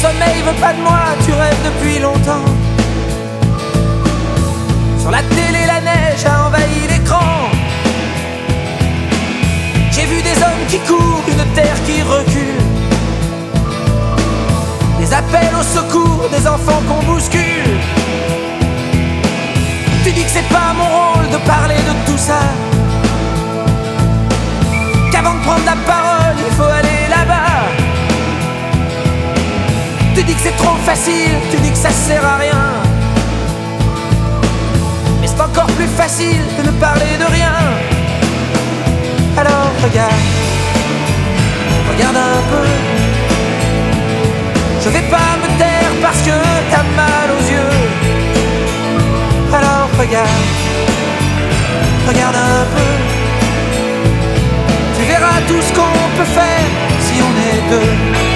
sommeil veut pas de moi, tu rêves depuis longtemps. Sur la télé, la neige a envahi l'écran. J'ai vu des hommes qui courent, une terre qui recule. Des appels au secours, des enfants qu'on bouscule. Tu dis que c'est pas mon rôle de parler de tout ça, qu'avant de prendre la parole, il faut aller là-bas. Tu dis que c'est trop facile, tu dis que ça sert à rien. Mais c'est encore plus facile de ne parler de rien. Alors regarde, regarde un peu. Je vais pas me taire parce que t'as mal aux yeux. Alors regarde, regarde un peu. Tu verras tout ce qu'on peut faire si on est deux.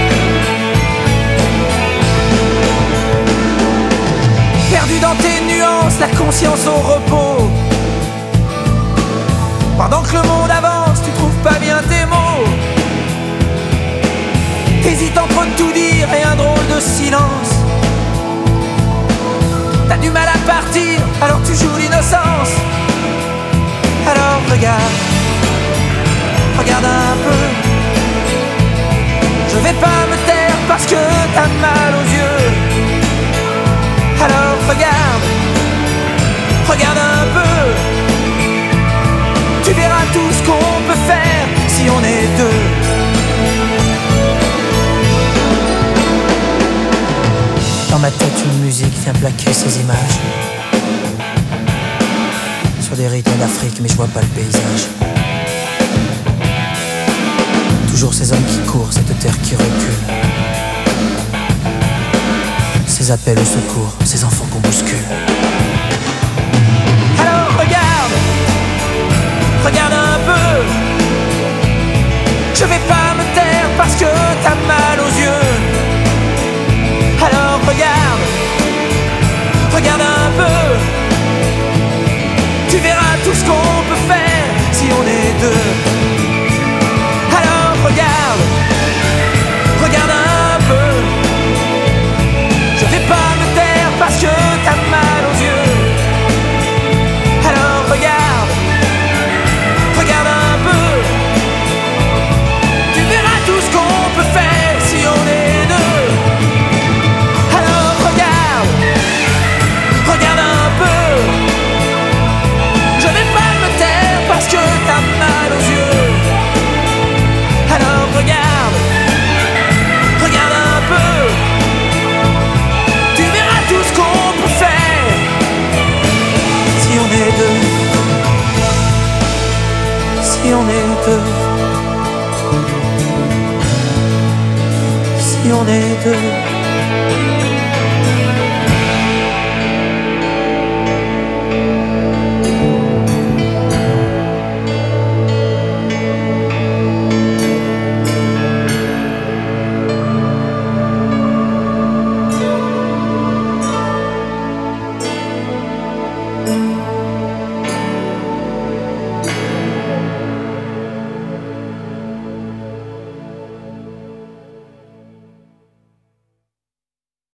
Perdu dans tes nuances, la conscience au repos. Pendant que le monde avance, tu trouves pas bien tes mots. T'hésites entre tout dire et un drôle de silence. T'as du mal à partir, alors tu joues l'innocence. Alors regarde, regarde un peu. Je vais pas me taire parce que t'as mal aux yeux. Alors regarde, regarde un peu. Tu verras tout ce qu'on peut faire si on est deux. Dans ma tête une musique vient plaquer ces images sur des rythmes d'Afrique, mais je vois pas le paysage. Toujours ces hommes qui courent, cette terre qui recule. Ces appels au secours, ces enfants qu'on bouscule. Alors regarde, regarde un peu. Je vais pas me taire parce que t'as mal aux yeux.